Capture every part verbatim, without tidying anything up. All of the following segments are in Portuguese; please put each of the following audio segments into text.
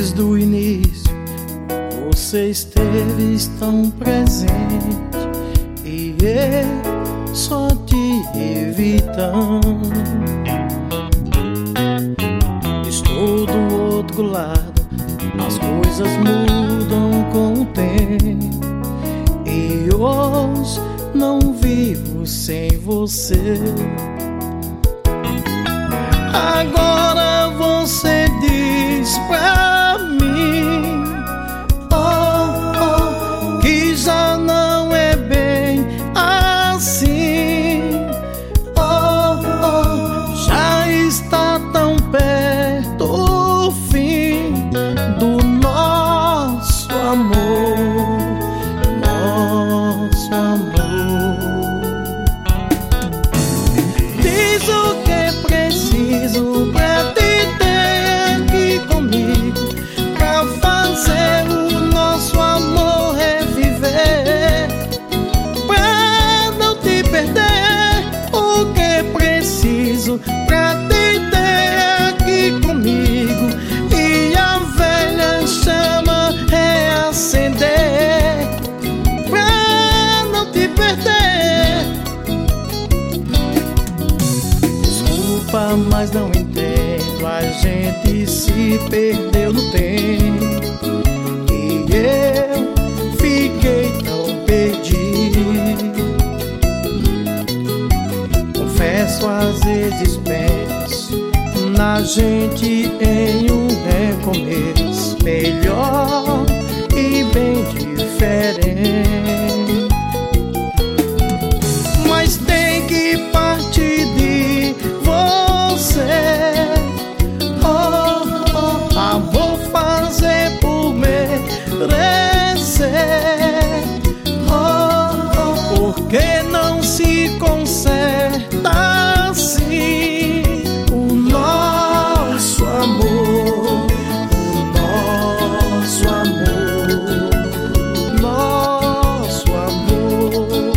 Desde o início você esteve tão presente e eu só te evitando. Estou do outro lado, as coisas mudam com o tempo e hoje não vivo sem você. Agora você diz pra mim, oh, oh, que já não é bem assim. Oh, oh, já está tão perto o fim do nosso amor, nosso amor. Diz o que é preciso pra te ter aqui comigo, pra fazer o nosso amor reviver, pra não te perder. O que é preciso pra te ter aqui comigo e a velha chama reacender, pra não te perder. Desculpa, mas não entendo, a gente se perdeu no tempo e eu fiquei tão perdido. Confesso, às vezes penso na gente em um recomeço melhor e bem diferente, mas tem que partir de você. Oh, oh, ah, vou fazer por merecer. Oh, oh, porque não se conserta assim o nosso amor, o nosso amor, o nosso amor.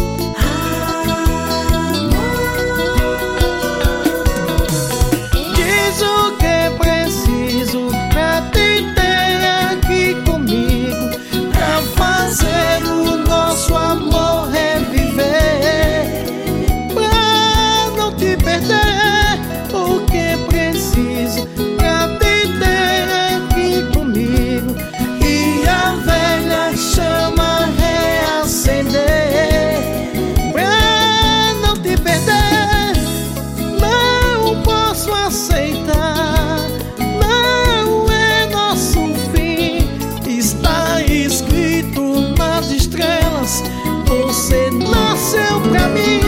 Diz o que é preciso pra te ter aqui comigo, pra fazer o nosso amor reviver, pra não te perder. O que é preciso pra te ter aqui comigo e a velha chama reacender, pra não te perder. Não posso aceitar, não é nosso fim, está escrito nas estrelas, você nasceu pra mim.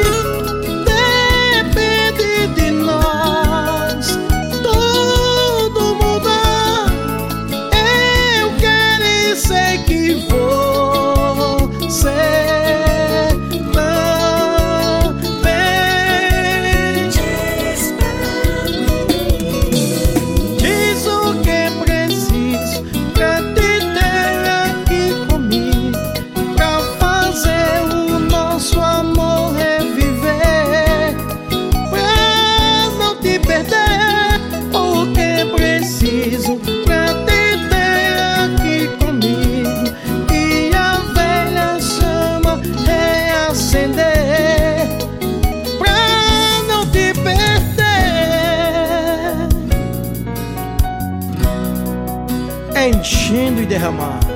Depende de nós tudo mudar, eu quero e sei que você também. Diz o que é preciso pra te ter aqui comigo, pra fazer o nosso amor reviver, pra não te perder. O que é preciso pra te ter aqui comigo e a velha chama reacender, pra não te perder. Enchendo e derramando.